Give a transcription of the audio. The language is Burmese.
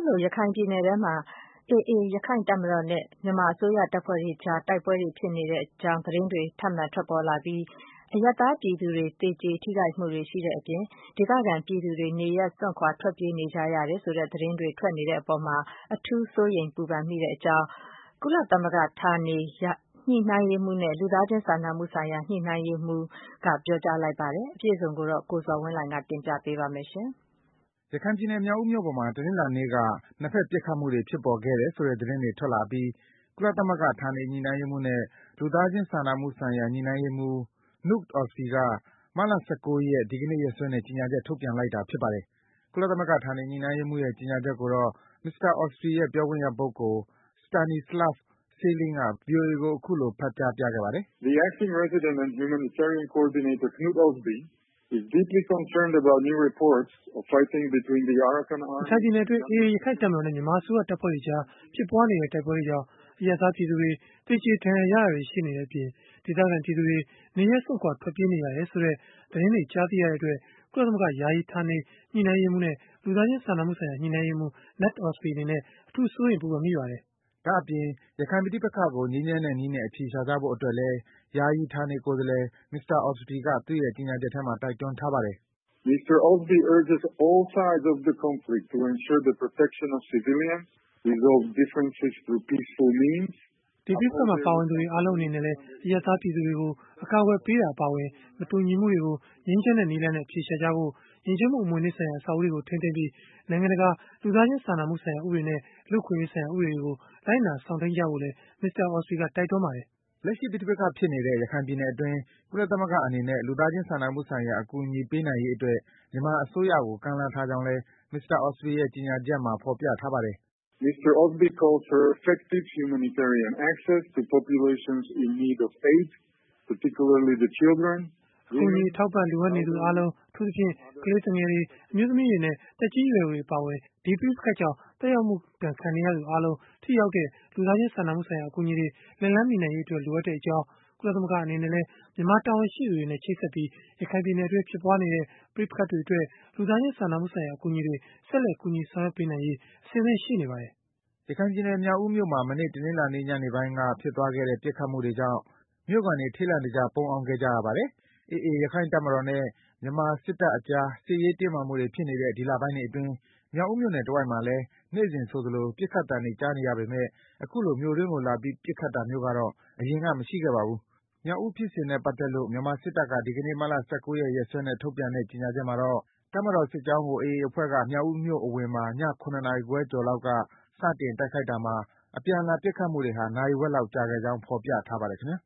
လိုရခိုင်ပြည်နယ်ထဲမှာ AA ရခိုင့်တပ်မတော်နဲ့မြန်မာအစိုးရတပ်ဖွဲ့တွေကြားတိုက်ပွဲတွေဖြစ်နေကြောင်းသတင်းတွေထပ်မံထွက်ပေါ်လာပြီး အရပ်သားပြည်သူတွေသေကြေထိခိုက်မှုတွေရှိတဲ့အပြင် ဒေသခံပြည်သူတွေနေရပ်စွန့်ခွာထွက်ပြေးနေကြရတယ်ဆိုတဲ့သတင်းတွေထွက်နေတဲ့အပေါ် အထူးစိုးရိမ်ပူပန်မိကြောင်း ကုလသမဂ္ဂဌာနေညှိနှိုင်းရေးမှူးနဲ့ လူသားချင်းစာနာမှုဆိုင်ရာညှိနှိုင်းရေးမှူးကပြောကြားလိုက်ပါတယ်။ အပြည့်အစုံကိုတော့ ကိုဇော်ဝင်းလှိုင်ကတင်ပြပေးပါမယ်။ရခိုင်ပြည်နယ် မြောက်ဦးမြို့ပေါ်မှာ တနင်္လာနေ့က နှစ်ဘက်ပစ်ခတ်မှုတွေဖြစ်ပေါ်ခဲ့တယ်ဆိုတဲ့သတင်းတွေထွက်လာအပြီး ကုလသမဂ္ဂဌာနေညှိနှိုင်းရေးမှူးနဲ့ လူသားချင်းစာနာမှုဆိုင်ရာညှိနှိုင်းရေးမှူး Knut Ostby က မတ်လ ၁၉ ရက် ဒီကနေ့ရက်စွဲနဲ့ ကြေညာချက်ထုတ်ပြန်လိုက်တာဖြစ်ပါတယ်။ ကုလသမဂ္ဂဌာနေညှိနှိုင်းရေးမှူးရဲ့ ကြေညာချက်ကိုတော့ မစ္စတာ Ostby ရဲ့ ပြောခွင့်ရပုဂ္ဂိုလ် Stanislav Sailing က ဗွီအိုအေကို အခုလို ဖတ်ကြားပြခဲ့ပါတယ်။ “ရခိုင်ပြည်နယ်အတွင်း AA ရခိုင့်တပ်မတော်နဲ့မြန်မာအစိုးရတပ်ဖွဲ့တွေကြားဖြစ်ပွားနေတဲ့တိုက်ပွဲတွေကြောင့် အရပ်သားပြည်သူတွေသေကြေဒဏ်ရာရတာတွေရှိနေတဲ့အပြင် ဒေသခံပြည်သူတွေနေရပ်စွန့်ခွာထွက်ပြေးနေရတယ်ဆိုတဲ့သတင်းတွေကြားသိရတဲ့အတွက် ကုလသမဂ္ဂယာယီဌာနေညှိနှိုင်းရေးမှူးနဲ့ လူသားချင်းစာနာမှုဆိုင်ရာညှိနှိုင်းရေးမှူး Knut Ostby အနေနဲ့ အထူးစိုးရိမ်ပူပန်မိပါတယ်။ ” ဒါ့အပြင် ရခိုင်ပဋိပက္ခကို ငြိမ်းချမ်းတဲ့နည်းနဲ့အဖြေရှာကြဖို့အတွက်လည်း ယာယီဌာနေကိုယ်စားလှယ် မစ္စတာ Ostby က သူ့ရဲ့ ကြေညာချက်ထဲမှာ တိုက်တွန်းထားပါတယ်။ “မစ္စတာ Ostby က ဒီပဋိပက္ခမှာပါဝင်သူတွေအားလုံးအနေနဲ့လည်း အရပ်သားပြည်သူတွေကို အကာအကွယ်ပေးတာအပါအဝင် မတူညီမှုတွေကို ငြိမ်းချမ်းတဲ့နည်းလမ်းနဲ့အဖြေရှာကြဖို့၊ ယဉ်ကျေးမှုအမွေအနှစ်ဆိုင်ရာအဆောက်အဦးတွေကိုထိန်းသိမ်းပြီး နိုင်ငံတကာလူသားချင်းစာနာမှုဆိုင်ရာဥပဒေနဲ့ လူ့အခွင့်အရေးဆိုင်ရာဥပဒေတွေကို လိုက်နာစောင့်ထိန်းကြဖို့လည်း မစ္စတာ Ostby ကတိုက်တွန်းပါတယ်။ ” လက်ရှိပဋိပက္ခဖြစ်နေတဲ့ ရခိုင်ပြည်နယ်အတွင်း ကုလသမဂ္ဂအနေနဲ့ လူသားချင်းစာနာမှုဆိုင်ရာအကူအညီပေးနိုင်ရေးအတွက် မြန်မာအစိုးရကို ကမ်းလှမ်းထားကြောင်းလည်း မစ္စတာ Ostby ရဲ့ ကြေညာချက်မှာ ဖော်ပြထားပါတယ်။ “မစ္စတာ Ostby ကအကူအညီအထောက်အပံ့လိုအပ်နေသူအားလုံး အထူးသဖြင့် ကလေးသူငယ်တွေ၊ အမျိုးသမီးတွေနဲ့ သက်ကြီးရွယ်အိုတွေအပါအဝင် ဒီပဋိပက္ခကြောင့်သက်ရောက်မှုဒဏ်ခံနေရသူအားလုံး ထိရောက်တဲ့လူသားချင်းစာနာမှုဆိုင်ရာအကူအညီတွေလက်လှမ်းမီနိုင်ရေးအတွက်လိုအပ်ကြောင်း၊ ကုလသမဂ္ဂအနေနဲ့လည်း မြန်မာတာဝန်ရှိသူတွေနဲ့ချိတ်ဆက်ပြီး ရခိုင်ပြည်နယ်အတွင်းဖြစ်ပွားနေတဲ့ပဋိပက္ခတွေအတွက် လူသားချင်းစာနာမှုဆိုင်ရာအကူအညီတွေဆက်လက်ကူညီဆောင်ရွက်ပေးနိုင်ရေး အဆင်သင့်ရှိနေပါတယ်။ ” ရခိုင်ပြည်နယ် မြောက်ဦးမြို့မှာ မနေ့ တနင်္လာနေ့ညနေပိုင်းကဖြစ်သွားခဲ့တဲ့ ပစ်ခတ်မှုတွေကြောင့် မြို့ခံတွေ ထိတ်လန့်တကြား ပုန်းအောင်းခဲ့ကြရပါတယ်။ AA ရခိုင့်တပ်မတော်နဲ့ မြန်မာစစ်တပ်အကြား စစ်ရေးတင်းမာမှုတွေဖြစ်နေတဲ့ ဒီလပိုင်းတွေအတွင်း မြောက်ဦးမြို့နယ်တဝိုက်မှာလည်း နေ့စဉ်ဆိုသလို ပစ်ခတ်သံတွေကြားနေရပေမယ့် အခုလို မြို့တွင်းကိုလာပြီး ပစ်ခတ်တာမျိုးကတော့ အရင်က မရှိခဲ့ပါဘူး။ မြောက်ဦးဖြစ်စဉ်နဲ့ပတ်သက်လို့ မြန်မာစစ်တပ်က ဒီကနေ့ မတ်လ ၁၉ ရက် ရက်စွဲနဲ့ထုတ်ပြန်တဲ့ ကြေညာချက်မှာတော့ တပ်မတော်စစ်ကြောင်းကို AA အဖွဲ့က မြောက်ဦးမြို့အဝင်မှာ ည ၇ နာရီခွဲကျော်လောက်က စတင်တိုက်ခိုက်တာမှာ အပြန်အလှန်ပစ်ခတ်မှုတွေဟာ နာရီဝက်လောက်ကြာခဲ့ကြောင်း ဖော်ပြထားပါတယ် ခင်ဗျာ